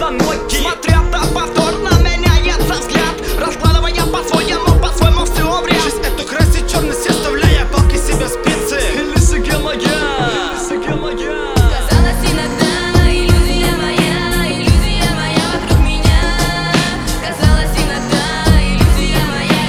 ноги. Смотрят, а повторно меняется взгляд, раскладывая по-своему все в ряд. Жизнь эту красит черный свет, вставляя палки себе спицы. Иллюзия моя, иллюзия моя. Казалось иногда, иллюзия моя вокруг меня. Казалось иногда, иллюзия моя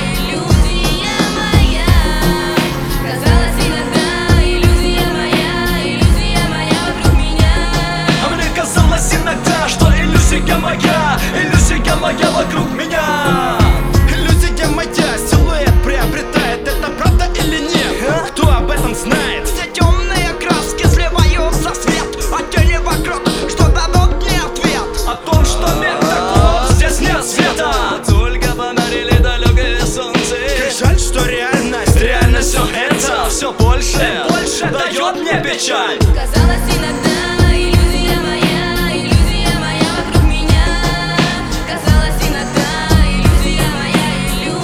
Казалось иногда, иллюзия моя вокруг меня. А мне казалось иногда, что иллюзия моя вокруг меня. Иллюзия моя, силуэт приобретает, это правда или нет? Кто об этом знает? Все темные краски сливаются в свет, а тени вокруг, что дадут мне ответ о том, что мир таков, здесь нет света. Только фонарили далекое солнце. Как жаль, что реальность Все это все больше дает мне печаль. Казалось иногда, иллюзия моя вокруг меня. Казалось иногда, иллюзия моя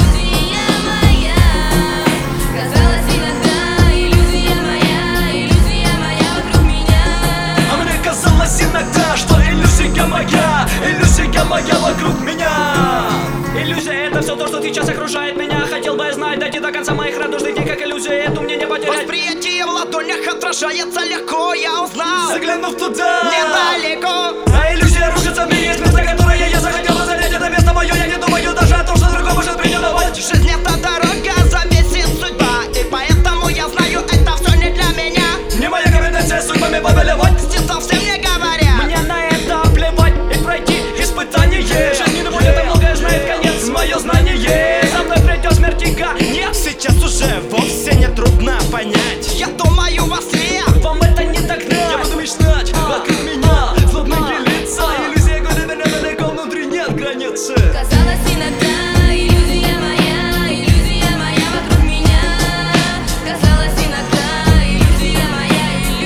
Казалось иногда, иллюзия моя вокруг меня. А мне казалось иногда, что иллюзия моя вокруг меня. Иллюзия — это все то, что сейчас окружает меня. Хотел бы я знать, дойти до конца моих радужных дней, как иллюзия эту мне не потерять. Восприятие в ладонях отражается легко, я узнал, заглянув туда, недалеко. А иллюзия рушится, мне есть место, которое я захотел бы занять. Это место мое, я не думаю даже о том, что другой может претендовать. Жизнь — это дорога, замесит судьба, и поэтому я знаю, это все не для меня. Не моя компетенция судьбами повелевать, здесь совсем не говоря. Мне на это плевать и пройти испытание. Жизнь не будет, это многое знает конец. Мое знание, за мной придет смерть и нет. сейчас уже вовсе не трудно понять. Я думаю во сне, вам это не догнать. Я буду мечтать вокруг меня злобные лица. Иллюзия года далеко, внутри нет границы. Казалось иногда, иллюзия моя вокруг меня. Казалось иногда, иллюзия моя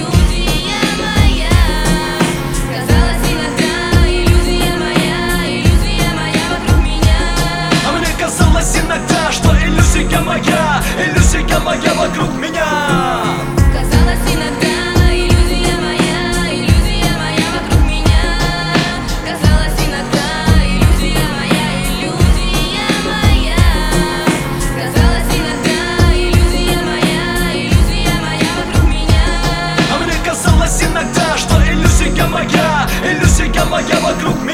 Казалось иногда, иллюзия моя вокруг меня. А мне казалось иногда, что иллюзия моя вокруг меня. Казалось иногда, иллюзия моя вокруг меня. Казалось иногда, иллюзия моя Казалось иногда, иллюзия моя вокруг меня. А мне казалось иногда, что иллюзия моя вокруг меня.